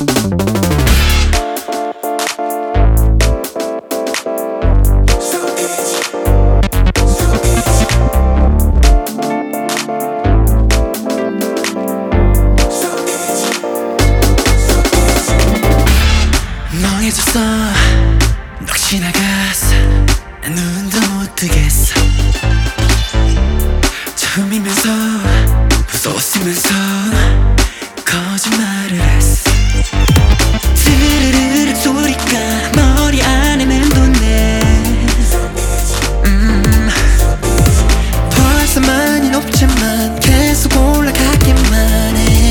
멍해졌어 넋이 나갔어 눈도 못 뜨겠어 처음이면서 무서웠으면서 거짓말을 했어 드르르르 소리가 머리 안에 맴도네 벌써 많이 높지만 계속 올라가기만 해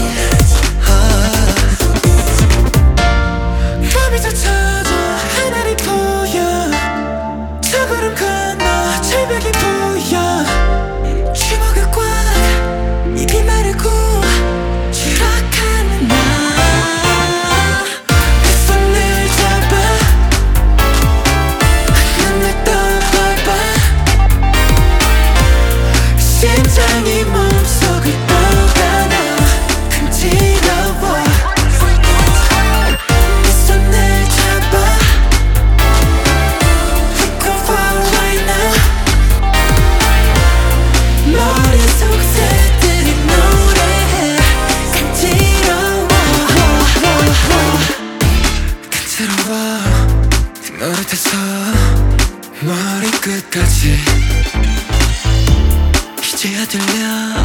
심장이 몸속을 떠나나 간지러워 내 손을 잡아 We can fall right now 머릿속 새들이 노래해 간지러워 노릇해서 머리끝까지 이제야 들려